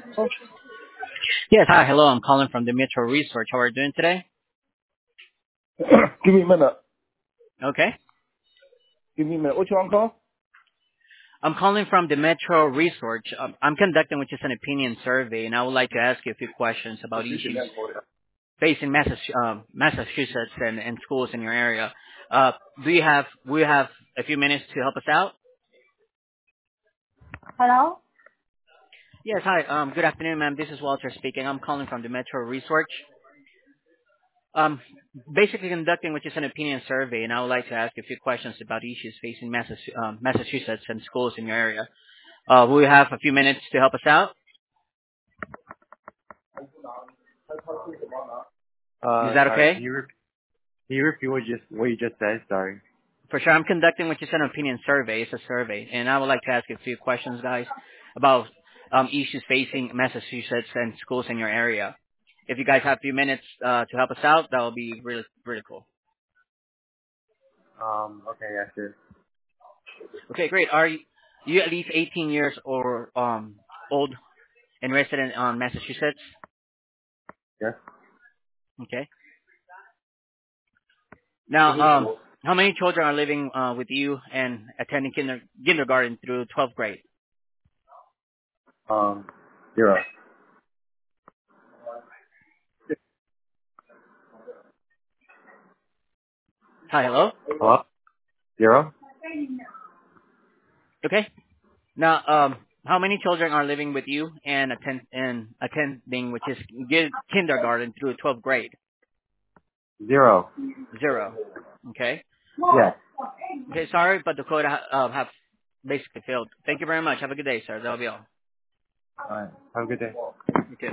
Oh, Yes, hi, hello. I'm calling from the Metro Research. How are you doing today? give me a minute. Okay. Give me a minute. What you on call? I'm calling from the Metro Research. I'm conducting which is an opinion survey, and I would like to ask you a few questions about issues facing Massachusetts and schools in your area. Uh, we have a few minutes to help us out? Hello? Yes, hi. Good afternoon, ma'am. This is Walter speaking. I'm calling from the Metro Research. Um, basically conducting which is an opinion survey, and I would like to ask you a few questions about issues facing Massachusetts and schools in your area. We have a few minutes to help us out. Is that Sorry, okay? can you repeat what you just said? Sorry. For sure. I'm conducting which is an opinion survey. It's a survey, and I would like to ask you a few questions, guys, about issues facing Massachusetts and schools in your area. If you guys have a few minutes to help us out, that would be really, really cool. Okay, yeah, sure. Okay, great. Are you at least 18 years or old and resident on Massachusetts? Yes. Okay. Now, how many children are living with you and attending kindergarten through 12th grade? Um, 0. Hi, hello. Hello? 0? Okay. Now, how many children are living with you and attending, which is kindergarten through 12th grade? 0. Zero. Okay. Yes. Okay. Sorry, but the quota have basically failed. Thank you very much. Have a good day, sir. That'll be all. Alright. Have a good day. You too.